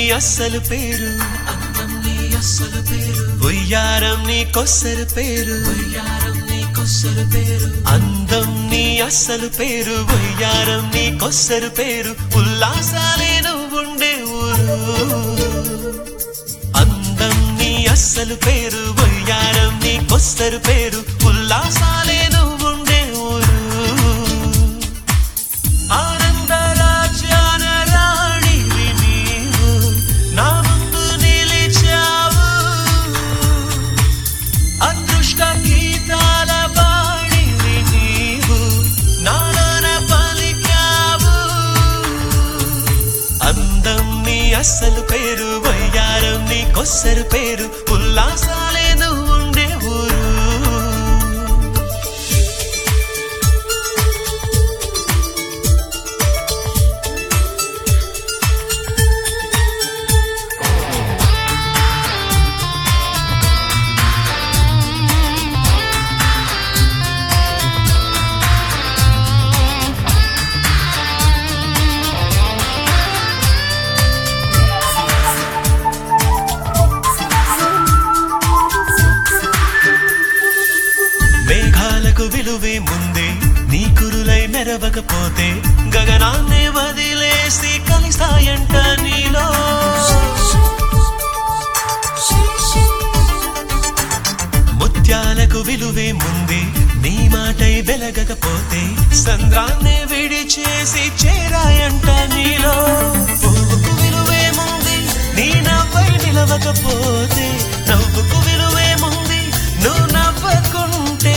అస్సలు పేరు వయ్యారం నీ కొస్సరు పేరు అందం నీ అస్సలు పేరు వయ్యారం నీ కొస్సరు పేరు ఉల్లాసాలే నువ్వుండే ఊరు అందం నీ అస్సలు పేరు వయ్యారం నీ కొస్సరు పేరు ఉల్లాసాలే నువ్వుండే ఊరు అస్సలు పేరు వయ్యారం నీ కొస్సరు పేరు ఉల్లాసాలే నువ్వుండే ఊరు మేఘాలకు విలువే ముందే నీ కురులై మెరవకపోతే గగనాన్నే వదిలేసి కలిసాయంట నీలో ముత్యాలకు విలువే ముందే నీ మాటై వెలగకపోతే సంద్రాన్నే విడిచేసి చేరాయంట నీలో పువ్వుకు విలువే ముందే నీ నవ్వై నిలవకపోతే నవ్వుకు విలువే ముందే నువ్వు నవ్వకుంటే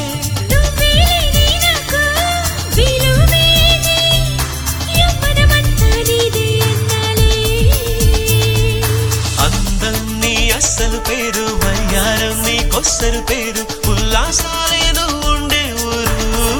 అందం నీ అస్సలు పేరు వయ్యారం నీ కొస్సరు పేరు ఉల్లాసాలే నువ్వుండే ఊరు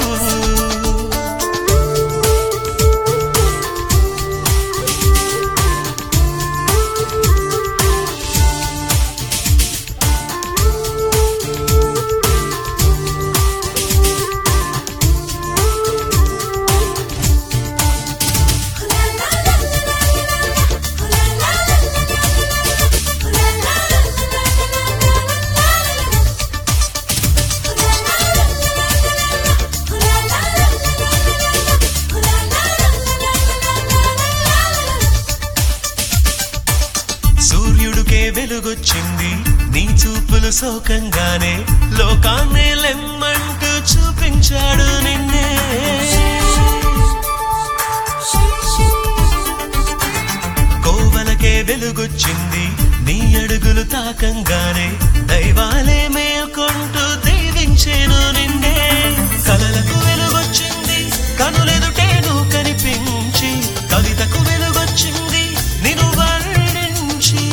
సూర్యుడికే వెలుగొచ్చింది నీ చూపులు సోకంగానే లోకాన్నే లెమ్మంటూ చూపించాడు నిన్నే కోవలకే వెలుగొచ్చింది నీ అడుగులు తాకంగానే దైవాలే మేల్కొంటూ దీవించేను నిన్నే కలలకు వెలుగొచ్చింది కనులెదుటే నువ్వు కనిపించి కవితకు వెలుగొచ్చింది నిన్ను వర్ణించి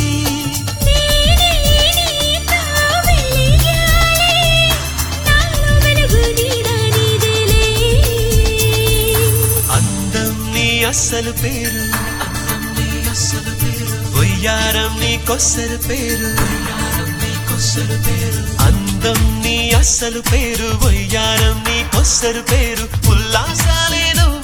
అందం నీ అస్సలు పేరు వయ్యారం నీ కొస్సరు పేరు అందం నీ అస్సలు పేరు వయ్యారం నీ కొస్సరు పేరు ఉల్లాసాలే నువ్వు